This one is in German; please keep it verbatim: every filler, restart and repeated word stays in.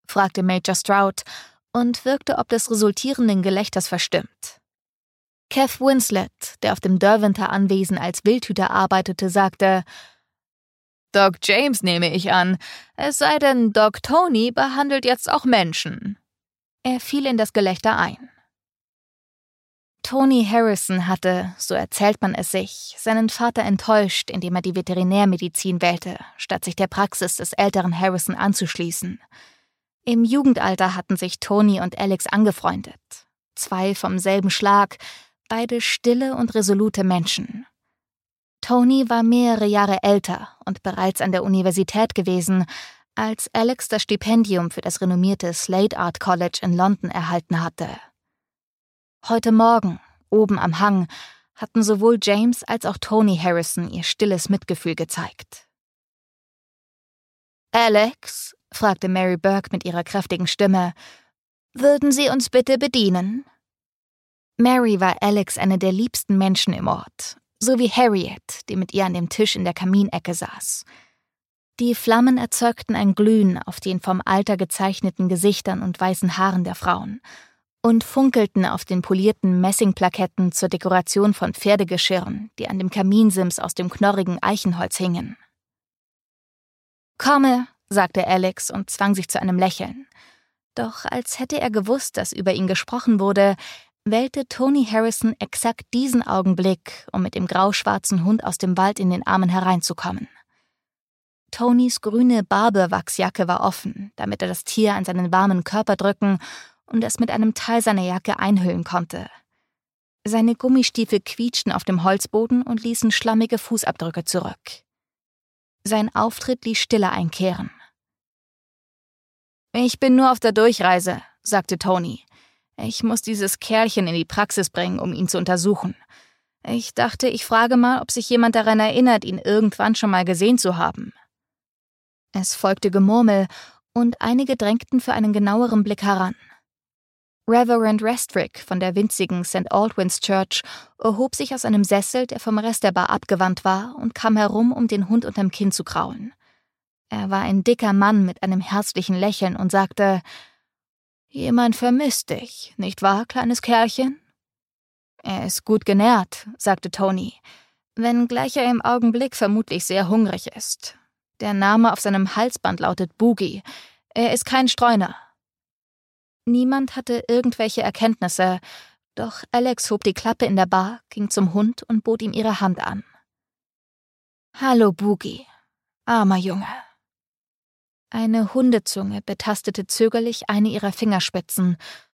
fragte Major Stroud und wirkte ob des resultierenden Gelächters verstimmt. Kev Winslet, der auf dem Derwenter-Anwesen als Wildhüter arbeitete, sagte: »Doc James nehme ich an, es sei denn, Doc Tony behandelt jetzt auch Menschen.« Er fiel in das Gelächter ein. Tony Harrison hatte, so erzählt man es sich, seinen Vater enttäuscht, indem er die Veterinärmedizin wählte, statt sich der Praxis des älteren Harrison anzuschließen. Im Jugendalter hatten sich Tony und Alex angefreundet. Zwei vom selben Schlag, beide stille und resolute Menschen. Tony war mehrere Jahre älter und bereits an der Universität gewesen, als Alex das Stipendium für das renommierte Slade Art College in London erhalten hatte. Heute Morgen, oben am Hang, hatten sowohl James als auch Tony Harrison ihr stilles Mitgefühl gezeigt. »Alex«, fragte Mary Burke mit ihrer kräftigen Stimme, »würden Sie uns bitte bedienen?« Mary war Alex eine der liebsten Menschen im Ort, so wie Harriet, die mit ihr an dem Tisch in der Kaminecke saß. Die Flammen erzeugten ein Glühen auf den vom Alter gezeichneten Gesichtern und weißen Haaren der Frauen und funkelten auf den polierten Messingplaketten zur Dekoration von Pferdegeschirren, die an dem Kaminsims aus dem knorrigen Eichenholz hingen. »Komme«, sagte Alex und zwang sich zu einem Lächeln. Doch als hätte er gewusst, dass über ihn gesprochen wurde, wählte Tony Harrison exakt diesen Augenblick, um mit dem grauschwarzen Hund aus dem Wald in den Armen hereinzukommen. Tonys grüne Barbour-Wachsjacke war offen, damit er das Tier an seinen warmen Körper drücken und es mit einem Teil seiner Jacke einhüllen konnte. Seine Gummistiefel quietschten auf dem Holzboden und ließen schlammige Fußabdrücke zurück. Sein Auftritt ließ Stille einkehren. »Ich bin nur auf der Durchreise«, sagte Tony. »Ich muss dieses Kerlchen in die Praxis bringen, um ihn zu untersuchen. Ich dachte, ich frage mal, ob sich jemand daran erinnert, ihn irgendwann schon mal gesehen zu haben.« Es folgte Gemurmel, und einige drängten für einen genaueren Blick heran. Reverend Restrick von der winzigen Saint Aldwyn's Church erhob sich aus einem Sessel, der vom Rest der Bar abgewandt war, und kam herum, um den Hund unterm Kinn zu kraulen. Er war ein dicker Mann mit einem herzlichen Lächeln und sagte: »Jemand vermisst dich, nicht wahr, kleines Kerlchen?« »Er ist gut genährt«, sagte Tony, wenngleich er im Augenblick vermutlich sehr hungrig ist. Der Name auf seinem Halsband lautet Boogie. Er ist kein Streuner.« Niemand hatte irgendwelche Erkenntnisse, doch Alex hob die Klappe in der Bar, ging zum Hund und bot ihm ihre Hand an. »Hallo, Boogie, armer Junge.« Eine Hundezunge betastete zögerlich eine ihrer Fingerspitzen,